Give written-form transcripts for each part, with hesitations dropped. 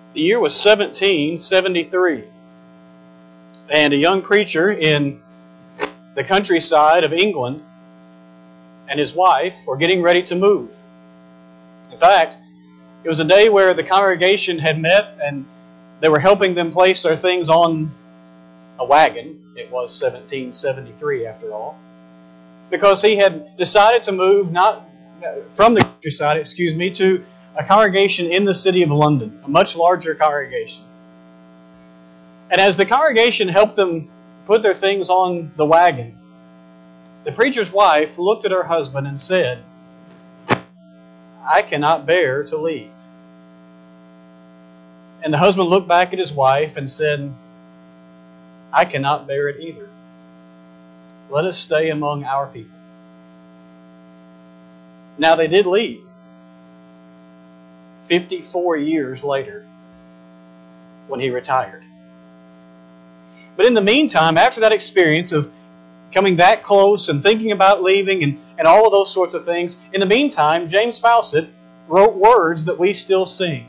The year was 1773, and a young preacher in the countryside of England and his wife were getting ready to move. In fact, it was a day where the congregation had met and they were helping them place their things on a wagon. It was 1773 after all. Because he had decided to move not from the countryside, to a congregation in the city of London, a much larger congregation. And as the congregation helped them put their things on the wagon, the preacher's wife looked at her husband and said, "I cannot bear to leave." And the husband looked back at his wife and said, "I cannot bear it either. Let us stay among our people." Now they did leave. 54 years later, when he retired. But in the meantime, after that experience of coming that close and thinking about leaving and all of those sorts of things, in the meantime, James Fawcett wrote words that we still sing.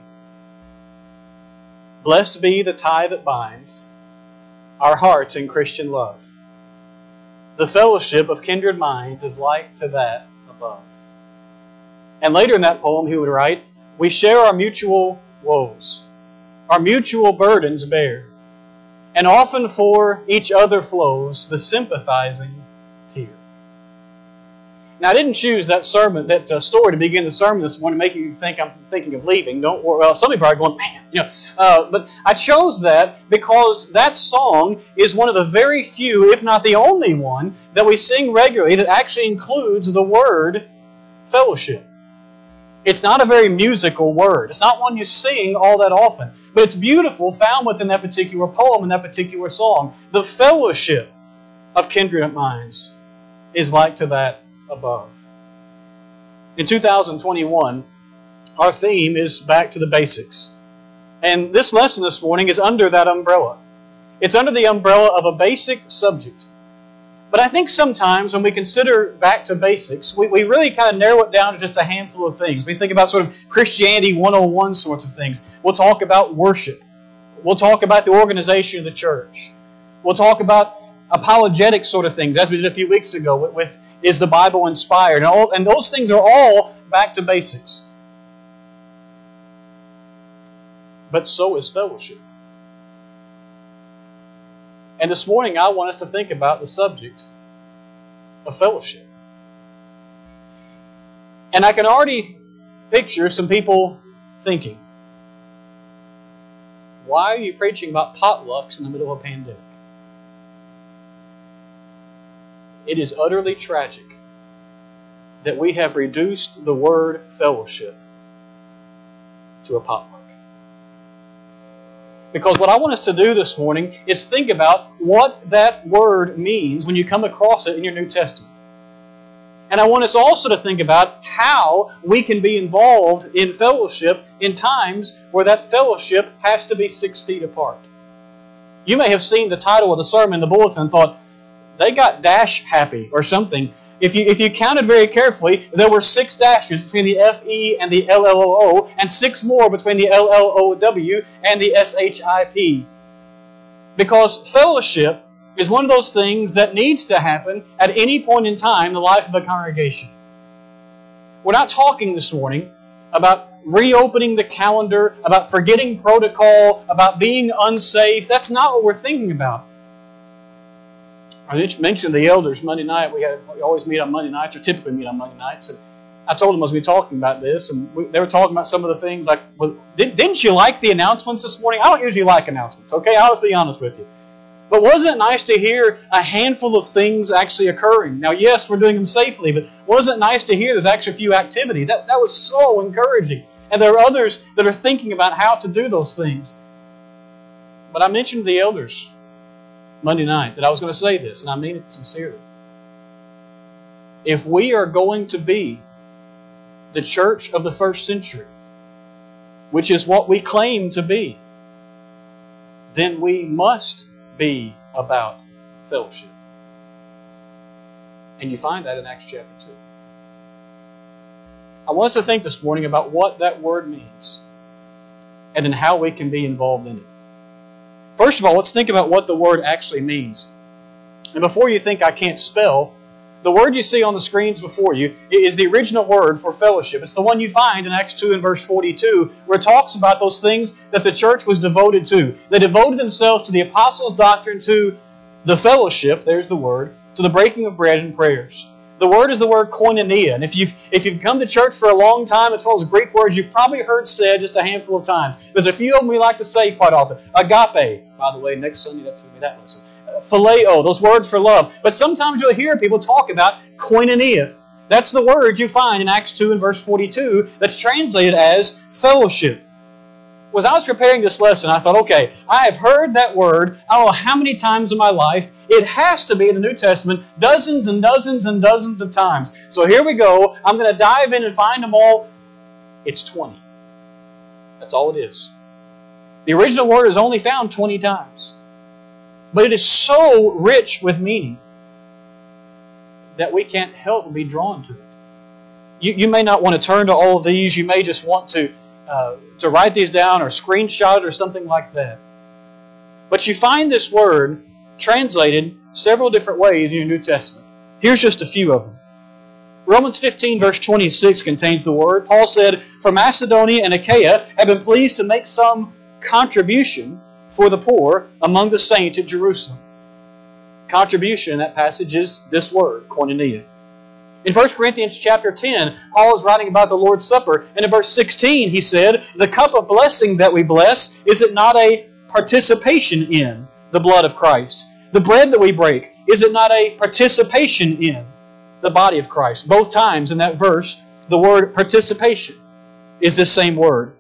"Blessed be the tie that binds our hearts in Christian love. The fellowship of kindred minds is like to that above." And later in that poem he would write, "We share our mutual woes, our mutual burdens bear, and often for each other flows the sympathizing tear." Now, I didn't choose that story to begin the sermon this morning, making you think I'm thinking of leaving. Don't worry. Well, some people are going, man, but I chose that because that song is one of the very few, if not the only one, that we sing regularly that actually includes the word fellowship. It's not a very musical word. It's not one you sing all that often. But it's beautiful, found within that particular poem and that particular song. The fellowship of kindred minds is like to that above. In 2021, our theme is back to the basics. And this lesson this morning is under that umbrella. It's under the umbrella of a basic subject. But I think sometimes when we consider back to basics, we really kind of narrow it down to just a handful of things. We think about sort of Christianity 101 sorts of things. We'll talk about worship. We'll talk about the organization of the church. We'll talk about apologetic sort of things, as we did a few weeks ago with is the Bible inspired? And those things are all back to basics. But so is fellowship. And this morning I want us to think about the subject of fellowship. And I can already picture some people thinking, why are you preaching about potlucks in the middle of a pandemic? It is utterly tragic that we have reduced the word fellowship to a potluck. Because what I want us to do this morning is think about what that word means when you come across it in your New Testament. And I want us also to think about how we can be involved in fellowship in times where that fellowship has to be 6 feet apart. You may have seen the title of the sermon in the bulletin and thought, they got dash happy or something. If you counted very carefully, there were 6 dashes between the F-E and the L-L-O-O, and 6 more between the L-L-O-W and the S-H-I-P. Because fellowship is one of those things that needs to happen at any point in time in the life of a congregation. We're not talking this morning about reopening the calendar, about forgetting protocol, about being unsafe. That's not what we're thinking about. I mentioned the elders Monday night. We always meet on Monday nights, or typically meet on Monday nights. And I told them as we were talking about this, and they were talking about some of the things like, well, didn't you like the announcements this morning? I don't usually like announcements, okay? I'll just be honest with you. But wasn't it nice to hear a handful of things actually occurring? Now, yes, we're doing them safely, but wasn't it nice to hear there's actually a few activities? That was so encouraging. And there are others that are thinking about how to do those things. But I mentioned the elders Monday night that I was going to say this, and I mean it sincerely. If we are going to be the church of the first century, which is what we claim to be, then we must be about fellowship. And you find that in Acts chapter 2. I want us to think this morning about what that word means. and then how we can be involved in it. First of all, let's think about what the word actually means. And before you think I can't spell, the word you see on the screens before you is the original word for fellowship. It's the one you find in Acts 2 and verse 42, where it talks about those things that the church was devoted to. They devoted themselves to the apostles' doctrine, to the fellowship, there's the word, to the breaking of bread and prayers. The word is the word koinonia. And if you've come to church for a long time, it's one of those Greek words you've probably heard said just a handful of times. There's a few of them we like to say quite often. Agape. By the way, next Sunday, that's going to be that lesson. Phileo, those words for love. But sometimes you'll hear people talk about koinonia. That's the word you find in Acts 2 and verse 42 that's translated as fellowship. As I was preparing this lesson, I thought, okay, I have heard that word I don't know how many times in my life. It has to be in the New Testament dozens and dozens and dozens of times. So here we go. I'm going to dive in and find them all. It's 20. That's all it is. The original word is only found 20 times. But it is so rich with meaning that we can't help but be drawn to it. You may not want to turn to all of these. You may just want to write these down or screenshot it or something like that. But you find this word translated several different ways in your New Testament. Here's just a few of them. Romans 15 verse 26 contains the word. Paul said, "For Macedonia and Achaia have been pleased to make some contribution for the poor among the saints at Jerusalem." Contribution in that passage is this word, koinonia. In 1 Corinthians chapter 10, Paul is writing about the Lord's Supper, and in verse 16 he said, "The cup of blessing that we bless, is it not a participation in the blood of Christ? The bread that we break, is it not a participation in the body of Christ?" Both times in that verse, the word participation is the same word.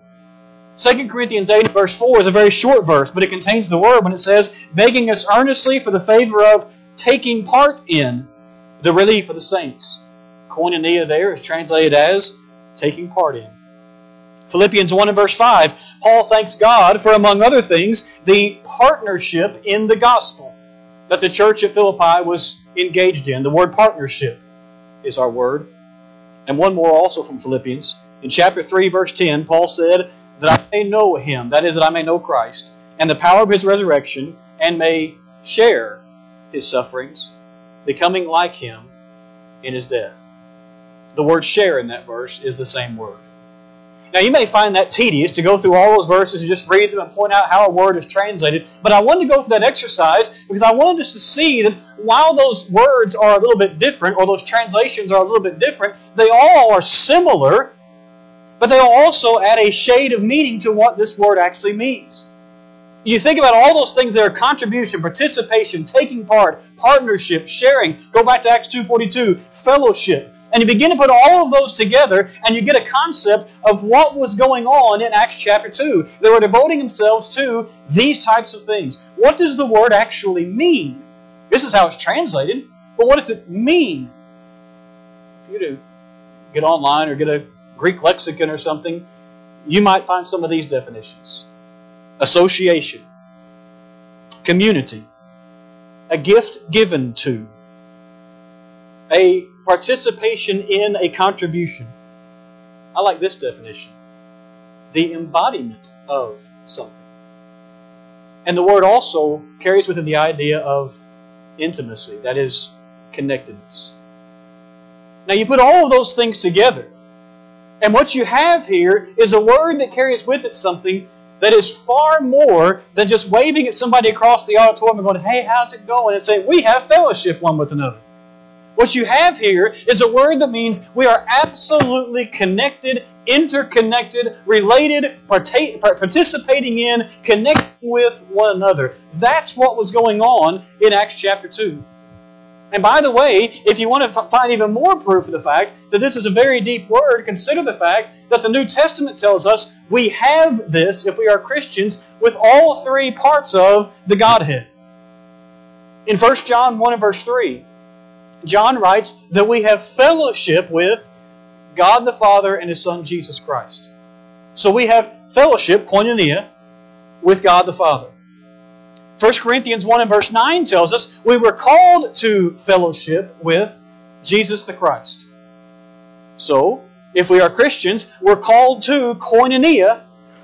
2 Corinthians 8 verse 4 is a very short verse, but it contains the word when it says, "Begging us earnestly for the favor of taking part in the relief of the saints." Koinonia there is translated as taking part in. Philippians 1 and verse 5, Paul thanks God for, among other things, the partnership in the gospel that the church at Philippi was engaged in. The word partnership is our word. And one more also from Philippians. In chapter 3 verse 10, Paul said, "That I may know Him," that is, that I may know Christ, "and the power of His resurrection, and may share His sufferings, becoming like Him in His death." The word "share" in that verse is the same word. Now you may find that tedious to go through all those verses and just read them and point out how a word is translated, but I wanted to go through that exercise because I wanted us to see that while those words are a little bit different, or those translations are a little bit different, they all are similar, but they also add a shade of meaning to what this word actually means. You think about all those things there: contribution, participation, taking part, partnership, sharing. Go back to Acts 2:42, fellowship. And you begin to put all of those together, and you get a concept of what was going on in Acts chapter 2. They were devoting themselves to these types of things. What does the word actually mean? This is how it's translated, but what does it mean? If you do get online or get a Greek lexicon or something, you might find some of these definitions: association, community, a gift given to, a participation in a contribution. I like this definition: the embodiment of something. And the word also carries with it the idea of intimacy, that is, connectedness. Now you put all of those things together, and what you have here is a word that carries with it something that is far more than just waving at somebody across the auditorium and going, "Hey, how's it going?" and saying, "We have fellowship one with another." What you have here is a word that means we are absolutely connected, interconnected, related, participating in, connecting with one another. That's what was going on in Acts chapter 2. And by the way, if you want to find even more proof of the fact that this is a very deep word, consider the fact that the New Testament tells us we have this, if we are Christians, with all three parts of the Godhead. In 1 John 1 and verse 3, John writes that we have fellowship with God the Father and His Son Jesus Christ. So we have fellowship, koinonia, with God the Father. 1 Corinthians 1 and verse 9 tells us we were called to fellowship with Jesus the Christ. So, if we are Christians, we're called to koinonia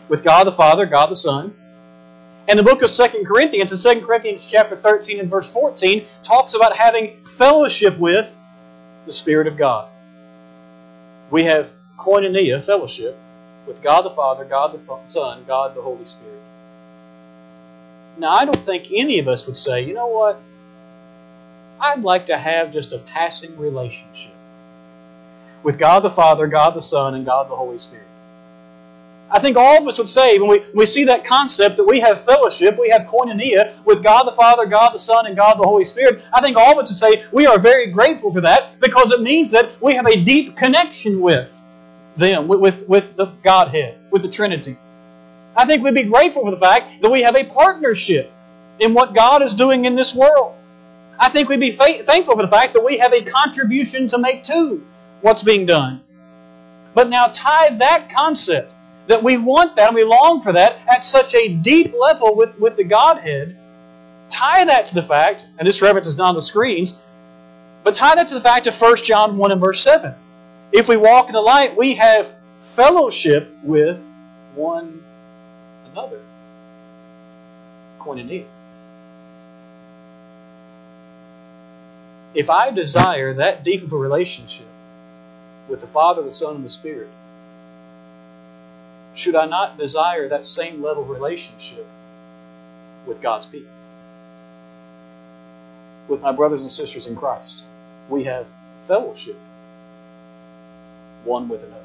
with God the Father, God the Son. And the book of 2 Corinthians, in 2 Corinthians chapter 13 and verse 14, talks about having fellowship with the Spirit of God. We have koinonia, fellowship, with God the Father, God the Son, God the Holy Spirit. Now, I don't think any of us would say, you know what? I'd like to have just a passing relationship with God the Father, God the Son, and God the Holy Spirit. I think all of us would say, when we see that concept that we have fellowship, we have koinonia with God the Father, God the Son, and God the Holy Spirit, I think all of us would say we are very grateful for that because it means that we have a deep connection with them, with the Godhead, with the Trinity. I think we'd be grateful for the fact that we have a partnership in what God is doing in this world. I think we'd be thankful for the fact that we have a contribution to make to what's being done. But now tie that concept, that we want that and we long for that at such a deep level with the Godhead, tie that to the fact, and this reference is not on the screens, but tie that to the fact of 1 John 1 and verse 7. If we walk in the light, we have fellowship with one another. Koinonia. If I desire that deep of a relationship with the Father, the Son, and the Spirit, should I not desire that same level of relationship with God's people? With my brothers and sisters in Christ, we have fellowship one with another.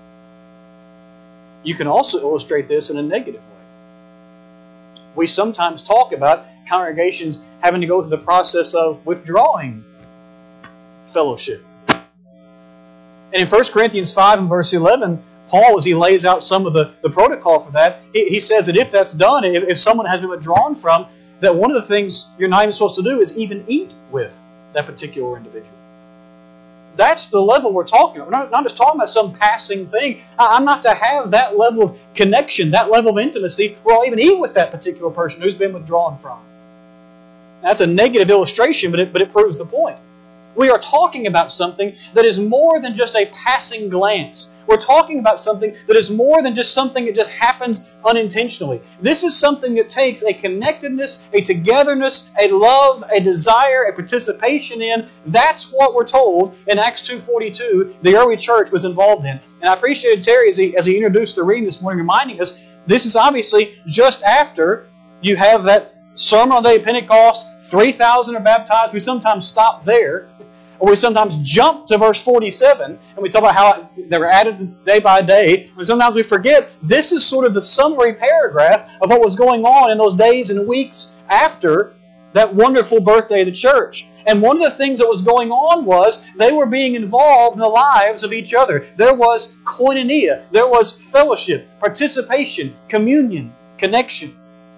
You can also illustrate this in a negative way. We sometimes talk about congregations having to go through the process of withdrawing fellowship. And in 1 Corinthians 5 and verse 11, Paul, as he lays out some of the protocol for that, he says that if that's done, if someone has been withdrawn from, that one of the things you're not even supposed to do is even eat with that particular individual. That's the level we're talking about. We're not just talking about some passing thing. I'm not to have that level of connection, that level of intimacy, where I'll even eat with that particular person who's been withdrawn from. That's a negative illustration, but it proves the point. We are talking about something that is more than just a passing glance. We're talking about something that is more than just something that just happens unintentionally. This is something that takes a connectedness, a togetherness, a love, a desire, a participation in. That's what we're told in Acts 2:42 the early church was involved in. And I appreciated Terry as he introduced the reading this morning, reminding us this is obviously just after you have that Sermon on the Day of Pentecost, 3,000 are baptized. We sometimes stop there. Or we sometimes jump to verse 47 and we talk about how they were added day by day. And sometimes we forget this is sort of the summary paragraph of what was going on in those days and weeks after that wonderful birthday of the church. And one of the things that was going on was they were being involved in the lives of each other. There was koinonia. There was fellowship, participation, communion, connection.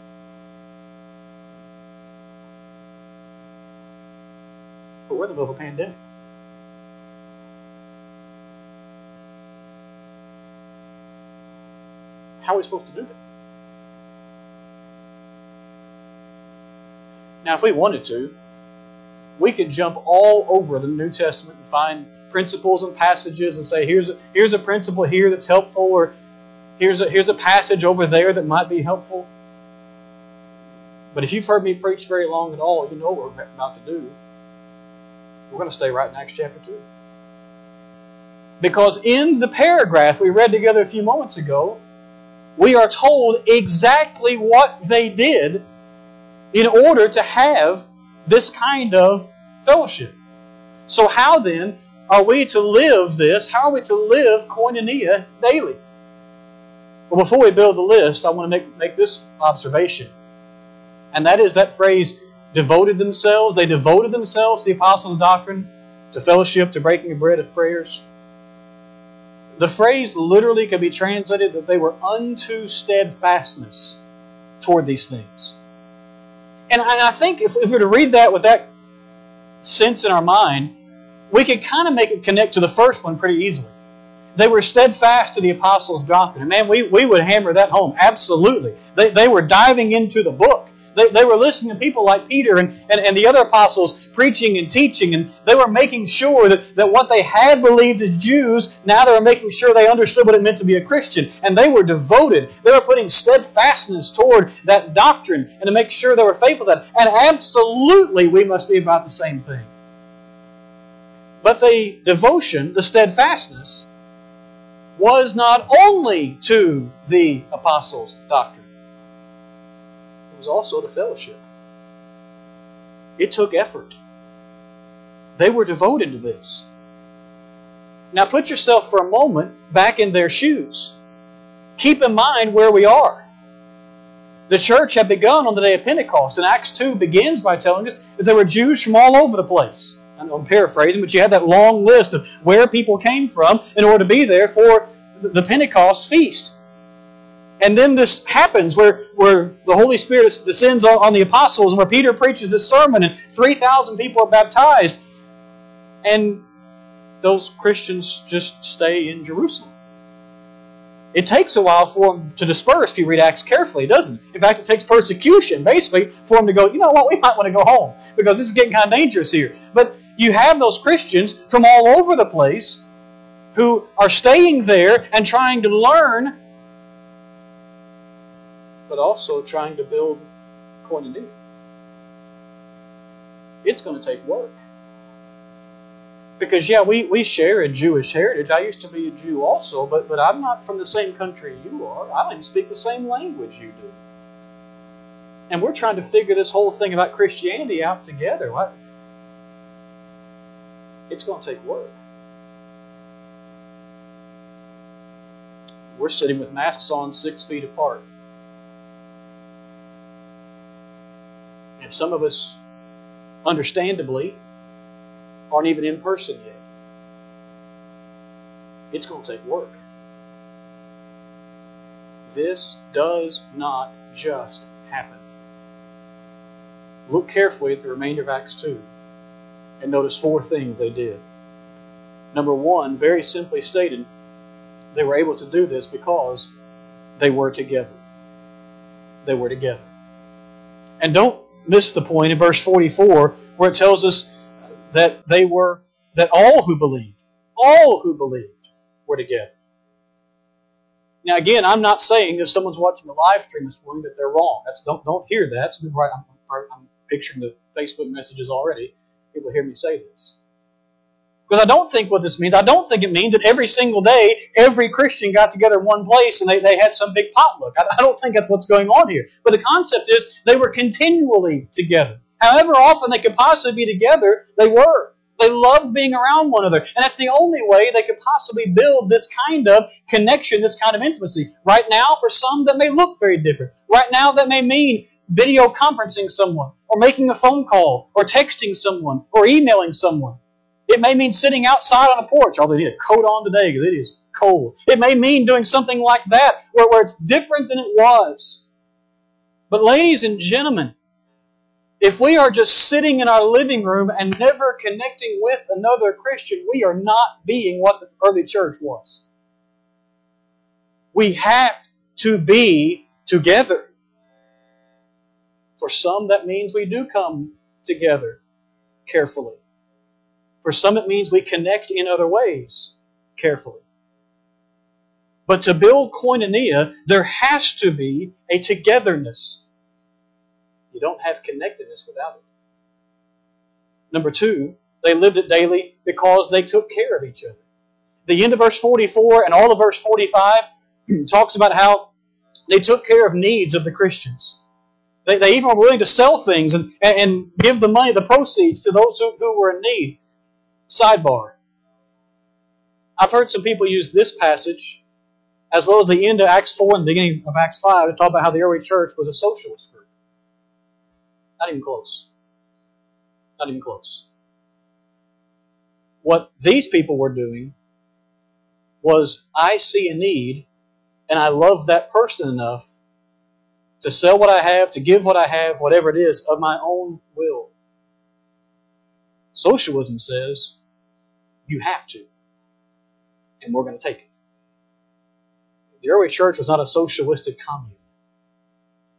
But we're in the middle of a pandemic. How are we supposed to do that? Now, if we wanted to, we could jump all over the New Testament and find principles and passages and say, here's a principle here that's helpful, or here's a passage over there that might be helpful. But if you've heard me preach very long at all, you know what we're about to do. We're going to stay right in Acts chapter 2. Because in the paragraph we read together a few moments ago, we are told exactly what they did in order to have this kind of fellowship. So how then are we to live this? How are we to live koinonia daily? Well, before we build the list, I want to make this observation. And that is that phrase, devoted themselves. They devoted themselves to the apostles' doctrine, to fellowship, to breaking of bread, of prayers. The phrase literally can be translated that they were unto steadfastness toward these things. And I think if we were to read that with that sense in our mind, we could kind of make it connect to the first one pretty easily. They were steadfast to the apostles' doctrine. And man, we would hammer that home. Absolutely. They were diving into the book. They were listening to people like Peter and the other apostles preaching and teaching, and they were making sure that what they had believed as Jews, now they were making sure they understood what it meant to be a Christian. And they were devoted. They were putting steadfastness toward that doctrine and to make sure they were faithful to that. And absolutely we must be about the same thing. But the devotion, the steadfastness, was not only to the apostles' doctrine. It was also to fellowship. It took effort. They were devoted to this. Now put yourself for a moment back in their shoes. Keep in mind where we are. The church had begun on the day of Pentecost, and Acts 2 begins by telling us that there were Jews from all over the place. I'm paraphrasing, but you had that long list of where people came from in order to be there for the Pentecost feast. And then this happens where the Holy Spirit descends on the apostles, and where Peter preaches this sermon, and 3,000 people are baptized. And those Christians just stay in Jerusalem. It takes a while for them to disperse if you read Acts carefully, doesn't it? In fact, it takes persecution, basically, for them to go, you know what, we might want to go home, because this is getting kind of dangerous here. But you have those Christians from all over the place who are staying there and trying to learn, but also trying to build koinonia. It's going to take work. Because, yeah, we share a Jewish heritage. I used to be a Jew also, but I'm not from the same country you are. I don't even speak the same language you do. And we're trying to figure this whole thing about Christianity out together. It's going to take work. We're sitting with masks on 6 feet apart. And some of us, understandably, aren't even in person yet. It's going to take work. This does not just happen. Look carefully at the remainder of Acts 2 and notice 4 things they did. Number 1, very simply stated, they were able to do this because they were together. They were together. And don't miss the point in verse 44 where it tells us that all who believed were together. Now again, I'm not saying if someone's watching the live stream this morning that they're wrong. Don't hear that. I'm picturing the Facebook messages already. People hear me say this. Because I don't think what this means, I don't think it means that every single day, every Christian got together in one place and they had some big potluck. I don't think that's what's going on here. But the concept is they were continually together. However often they could possibly be together, they were. They loved being around one another. And that's the only way they could possibly build this kind of connection, this kind of intimacy. Right now, for some, that may look very different. Right now, that may mean video conferencing someone, or making a phone call, or texting someone, or emailing someone. It may mean sitting outside on a porch, although they need a coat on today because it is cold. It may mean doing something like that, where it's different than it was. But ladies and gentlemen, if we are just sitting in our living room and never connecting with another Christian, we are not being what the early church was. We have to be together. For some, that means we do come together carefully. For some, it means we connect in other ways carefully. But to build koinonia, there has to be a togetherness. You don't have connectedness without it. Number 2, they lived it daily because they took care of each other. The end of verse 44 and all of verse 45 talks about how they took care of needs of the Christians. They even were willing to sell things and give the money, the proceeds, to those who were in need. Sidebar. I've heard some people use this passage as well as the end of Acts 4 and the beginning of Acts 5 to talk about how the early church was a socialist group. Not even close. Not even close. What these people were doing was, I see a need and I love that person enough to sell what I have, to give what I have, whatever it is, of my own will. Socialism says, you have to. And we're going to take it. The early church was not a socialistic commune.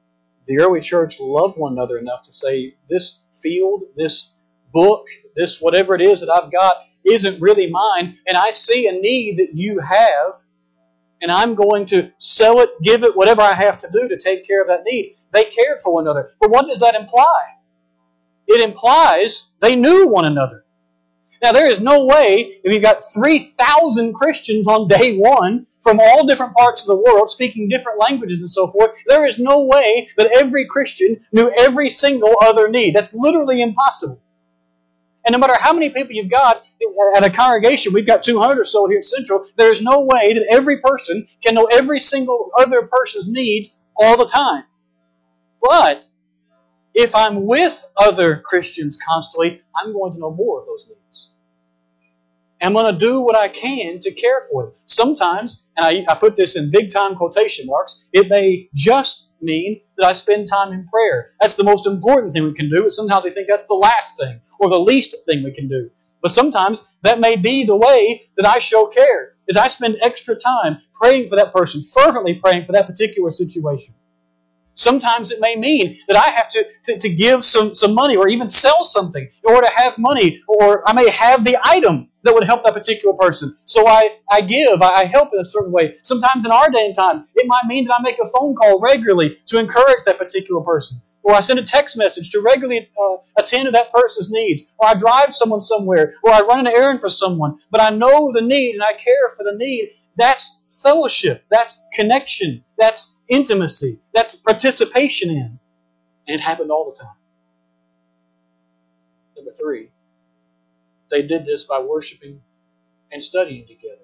the early church loved one another enough to say, this field, this book, this whatever it is that I've got isn't really mine, and I see a need that you have, and I'm going to sell it, give it, whatever I have to do to take care of that need. They cared for one another. But what does that imply? It implies they knew one another. Now, there is no way, if you've got 3,000 Christians on day one from all different parts of the world, speaking different languages and so forth, there is no way that every Christian knew every single other need. That's literally impossible. And no matter how many people you've got at a congregation, we've got 200 or so here at Central, there is no way that every person can know every single other person's needs all the time. But if I'm with other Christians constantly, I'm going to know more of those needs. And I'm going to do what I can to care for them. Sometimes, and I put this in big-time quotation marks, it may just mean that I spend time in prayer. That's the most important thing we can do, but sometimes we think that's the last thing or the least thing we can do. But sometimes that may be the way that I show care, is I spend extra time praying for that person, fervently praying for that particular situation. Sometimes it may mean that I have to give some money or even sell something in order to have money, or I may have the item that would help that particular person. So I give, I help in a certain way. Sometimes in our day and time, it might mean that I make a phone call regularly to encourage that particular person. Or I send a text message to regularly attend to that person's needs. Or I drive someone somewhere. Or I run an errand for someone. But I know the need and I care for the need. That's fellowship. That's connection. That's intimacy. That's participation in. And it happened all the time. Number 3, they did this by worshiping and studying together.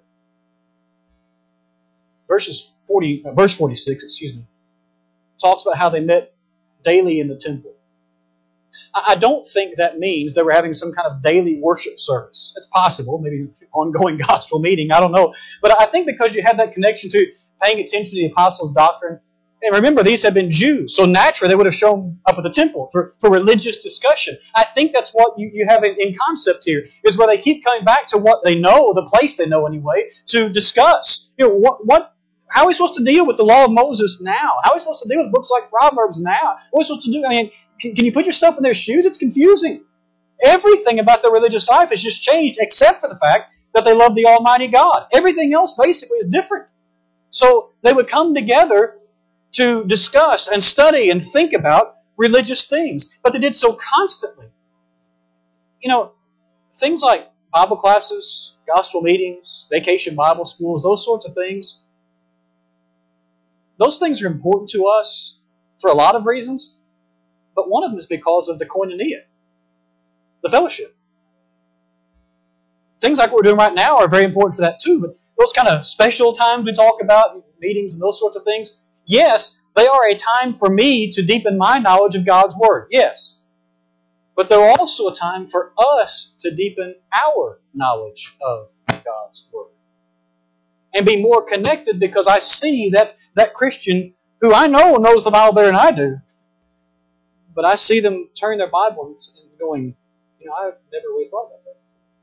Verse 46, talks about how they met daily in the temple. I don't think that means they were having some kind of daily worship service. It's possible, maybe an ongoing gospel meeting, I don't know. But I think because you have that connection to paying attention to the apostles' doctrine, and remember, these have been Jews, so naturally they would have shown up at the temple for religious discussion. I think that's what you have in concept here, is where they keep coming back to what they know, the place they know anyway, to discuss. How are we supposed to deal with the law of Moses now? How are we supposed to deal with books like Proverbs now? What are we supposed to do? I mean, can you put yourself in their shoes? It's confusing. Everything about their religious life has just changed except for the fact that they love the Almighty God. Everything else basically is different. So they would come together to discuss and study and think about religious things. But they did so constantly. Things like Bible classes, gospel meetings, vacation Bible schools, those sorts of things, those things are important to us for a lot of reasons, but one of them is because of the koinonia, the fellowship. Things like what we're doing right now are very important for that too, but those kind of special times we talk about, meetings and those sorts of things, yes, they are a time for me to deepen my knowledge of God's Word, yes. But they're also a time for us to deepen our knowledge of God's Word. And be more connected because I see that Christian who I know knows the Bible better than I do, but I see them turn their Bible and going, I've never really thought about that.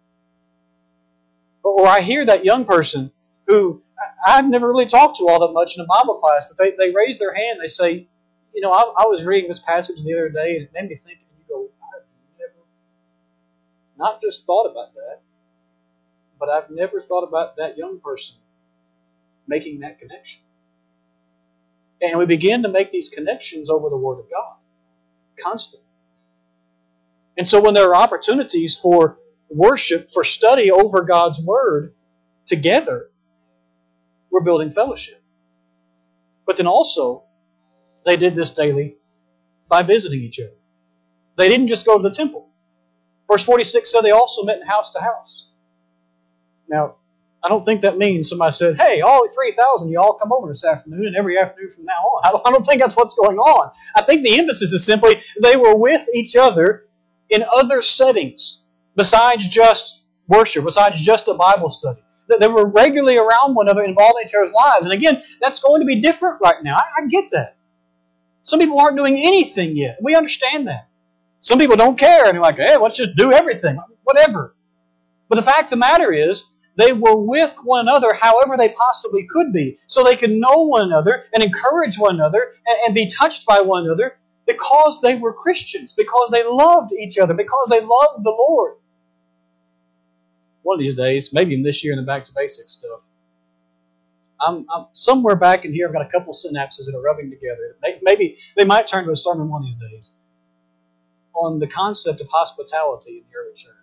Or I hear that young person who I've never really talked to all that much in a Bible class, but they raise their hand, they say, I was reading this passage the other day and it made me think, and you go, I've never, not just thought about that, but I've never thought about that young person making that connection. And we begin to make these connections over the Word of God, constantly. And so when there are opportunities for worship, for study over God's Word together, we're building fellowship. But then also, they did this daily by visiting each other. They didn't just go to the temple. Verse 46 said they also met in house to house. Now, I don't think that means somebody said, hey, all 3,000, you all come over this afternoon and every afternoon from now on. I don't think that's what's going on. I think the emphasis is simply they were with each other in other settings besides just worship, besides just a Bible study. They were regularly around one another, involved in each other's lives. And again, that's going to be different right now. I get that. Some people aren't doing anything yet. We understand that. Some people don't care. And they're like, hey, let's just do everything. Whatever. But the fact of the matter is, They were with one another however they possibly could be, so they could know one another and encourage one another and be touched by one another because they were Christians, because they loved each other, because they loved the Lord. One of these days, maybe even this year in the Back to Basics stuff, I'm somewhere back in here, I've got a couple synapses that are rubbing together. Maybe they might turn to a sermon one of these days on the concept of hospitality in the early church.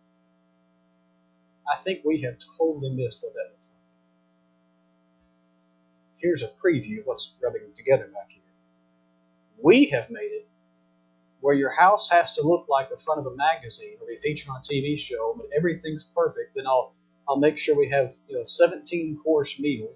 I think we have totally missed what that looks like. Here's a preview of what's rubbing together back here. We have made it where your house has to look like the front of a magazine or be featured on a TV show, but everything's perfect. Then I'll make sure we have a 17-course meal.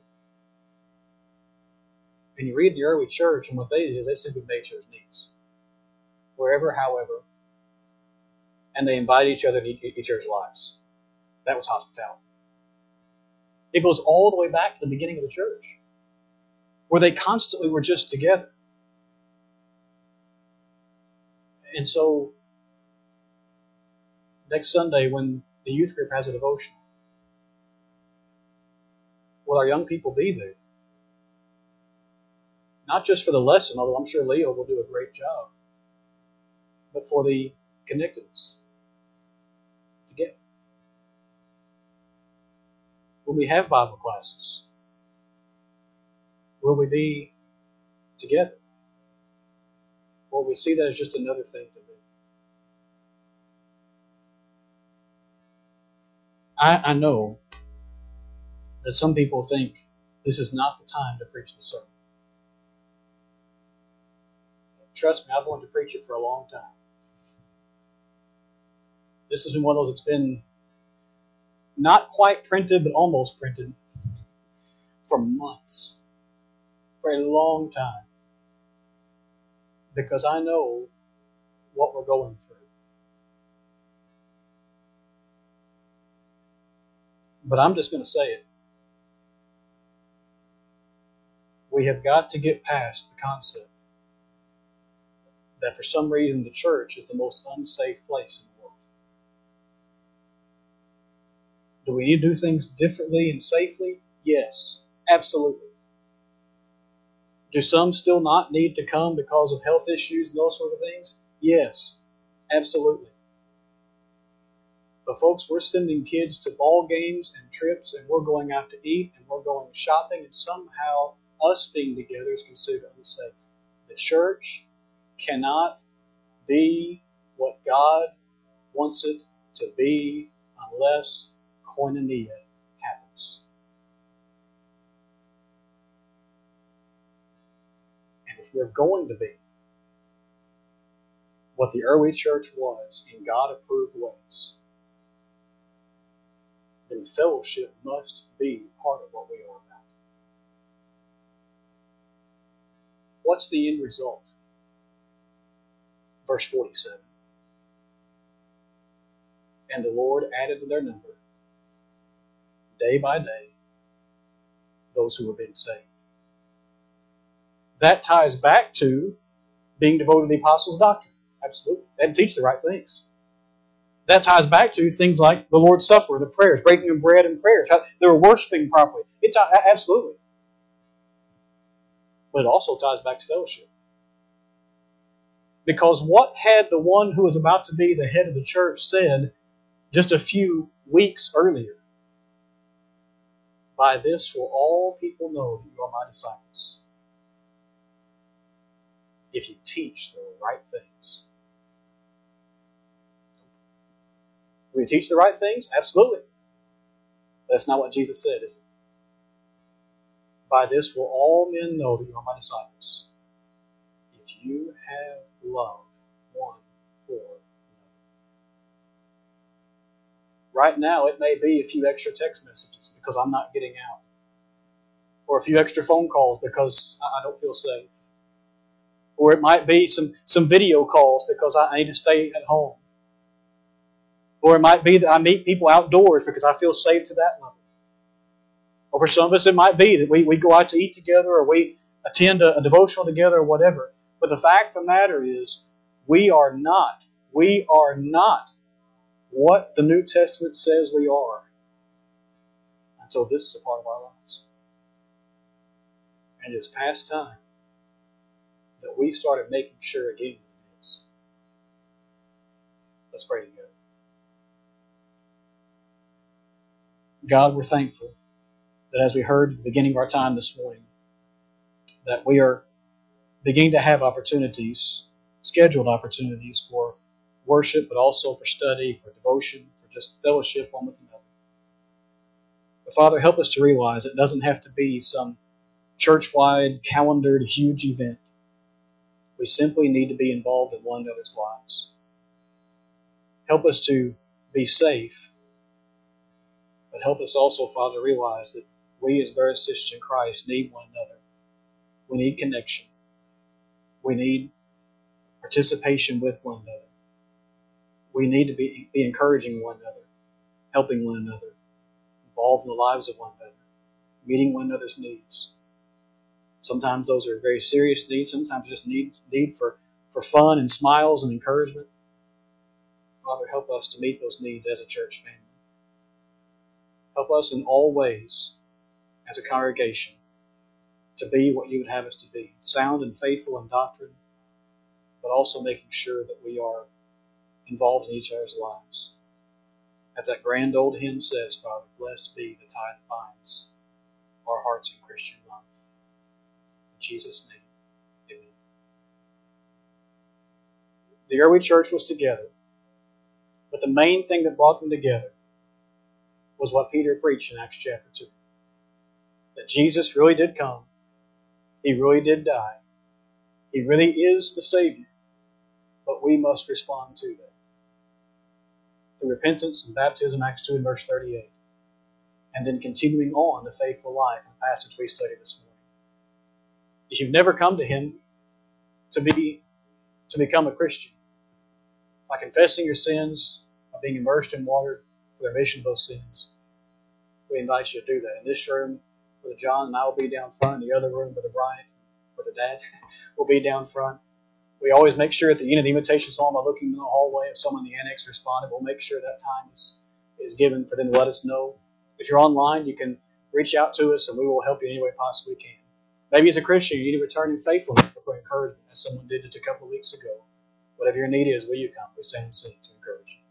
And you read the early church, and what they did is they simply made each other's needs. Wherever, however. And they invited each other into each other's lives. That was hospitality. It goes all the way back to the beginning of the church, where they constantly were just together. And so, next Sunday when the youth group has a devotion, will our young people be there? Not just for the lesson, although I'm sure Leo will do a great job, but for the connectedness together. Will we have Bible classes? Will we be together? Or will we see that as just another thing to do? I know that some people think this is not the time to preach the sermon. Trust me, I've wanted to preach it for a long time. This has been one of those that's been not quite printed, but almost printed for months, for a long time, because I know what we're going through. But I'm just going to say it. We have got to get past the concept that for some reason the church is the most unsafe place in the world. Do we need to do things differently and safely? Yes, absolutely. Do some still not need to come because of health issues and those sort of things? Yes, absolutely. But folks, we're sending kids to ball games and trips, and we're going out to eat, and we're going shopping, and somehow us being together is considered unsafe. The church cannot be what God wants it to be unless koinonia happens. And if we're going to be what the early church was in God-approved ways, then fellowship must be part of what we are about. What's the end result? Verse 47. And the Lord added to their number, day by day, those who were being saved. That ties back to being devoted to the apostles' doctrine. Absolutely. They had to teach the right things. That ties back to things like the Lord's Supper, the prayers, breaking of bread and prayers. They were worshiping properly. Absolutely. But it also ties back to fellowship. Because what had the one who was about to be the head of the church said just a few weeks earlier? By this will all people know that you are my disciples, if you teach the right things. Do we teach the right things? Absolutely. That's not what Jesus said, is it? By this will all men know that you are my disciples, if you have love one for another. Right now, it may be a few extra text messages because I'm not getting out, or a few extra phone calls because I don't feel safe, or it might be some video calls because I need to stay at home. Or it might be that I meet people outdoors because I feel safe to that level. Or for some of us, it might be that we go out to eat together or we attend a devotional together or whatever. But the fact of the matter is, we are not what the New Testament says we are. until this is a part of our lives. And it's past time that we started making sure again that it is. Let's pray together. God, we're thankful that as we heard at the beginning of our time this morning, that we are beginning to have opportunities, scheduled opportunities for worship, but also for study, for devotion, for just fellowship one with another. But Father, help us to realize it doesn't have to be some church-wide, calendared, huge event. We simply need to be involved in one another's lives. Help us to be safe, but help us also, Father, realize that we as brothers and sisters in Christ need one another. We need connection. We need participation with one another. We need to be encouraging one another, helping one another, involved in the lives of one another, meeting one another's needs. Sometimes those are very serious needs. Sometimes just need for fun and smiles and encouragement. Father, help us to meet those needs as a church family. Help us in all ways as a congregation to be what you would have us to be, sound and faithful in doctrine, but also making sure that we are involved in each other's lives. As that grand old hymn says, Father, blessed be the tie that binds our hearts in Christian love. In Jesus' name, amen. The early church was together, but the main thing that brought them together was what Peter preached in Acts chapter 2. That Jesus really did come. He really did die. He really is the Savior. But we must respond to that. Through repentance and baptism, Acts 2 and verse 38. And then continuing on the faithful life in the passage we studied this morning. If you've never come to Him to become a Christian, by confessing your sins, by being immersed in water for the remission of those sins, we invite you to do that. In this room, Brother John and I will be down front. In the other room, Brother Brian, Brother Dad will be down front. We always make sure at the end of the invitation song, by looking in the hallway, if someone in the annex responded, we'll make sure that time is given for them to let us know. If you're online, you can reach out to us and we will help you in any way possibly can. Maybe as a Christian, you need to return in faithfulness for encouragement, as someone did it a couple of weeks ago. Whatever your need is, will you come? We stand and sing to encourage you.